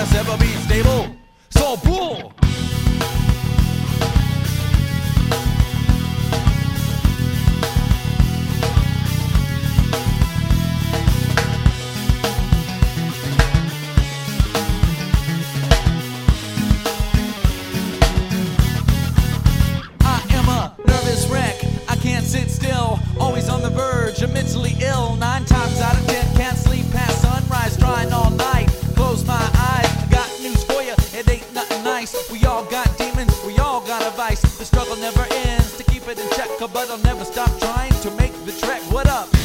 us ever be stable. So bull. Sit still, always on the verge of mentally ill. 9 times out of 10, can't sleep past sunrise, trying all night. Close my eyes, I got news for you, it ain't nothing nice. We all got demons, we all got a vice. The struggle never ends to keep it in check, but I'll never stop trying to make the trek. What up?